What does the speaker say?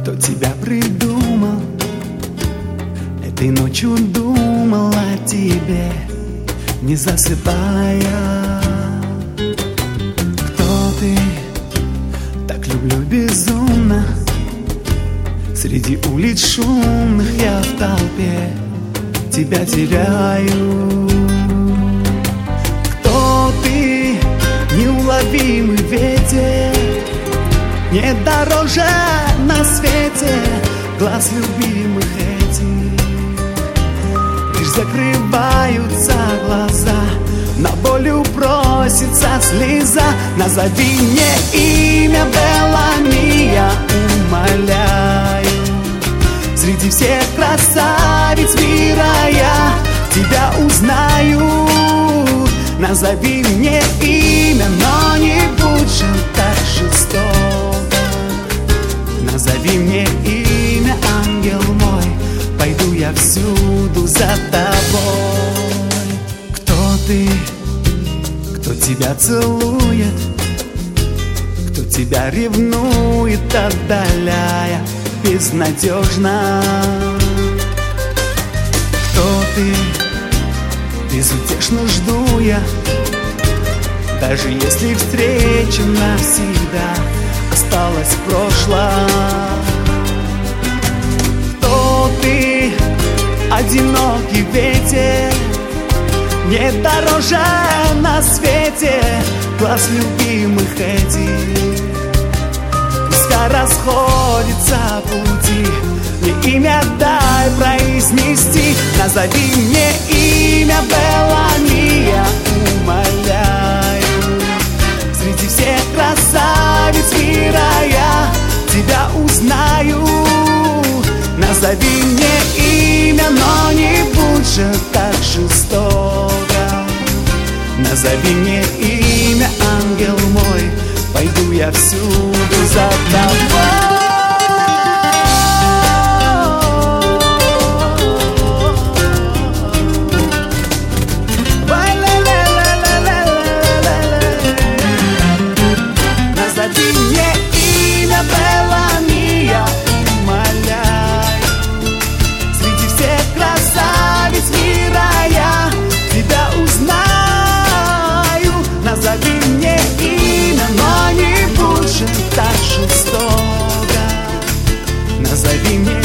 кто тебя придумал. Этой ночью думал о тебе, не засыпая. Кто ты? Так люблю безумно. Среди улиц шумных я в толпе тебя теряю. Кто ты? Неуловимый ветер, нет дороже на свете глаз любимых этих. Лишь закрываются глаза, на болью просится слеза. Назови мне имя Белами, я умоляю. Среди всех красавиц мира я тебя узнаю. Назови мне имя, но не будь же так жестоко. Назови мне имя, ангел мой, пойду я всюду за тобой. Кто ты? Кто тебя целует? Кто тебя ревнует, отдаляя безнадежно? Кто ты? Безутешно жду я, даже если встреча навсегда осталась в прошлом. Кто ты? Одинокий ветер, нет дороже на свете глаз любимых этих. Пускай расходятся пути, мне имя дай произнести. Назови мне имя Белами, я умоляю. Среди всех красавиц мира я тебя узнаю. Назови мне имя, но не будь же так жестоко. Назови мне имя, ангел мой, пойду я всюду за тобой. Так жестоко. Назови мне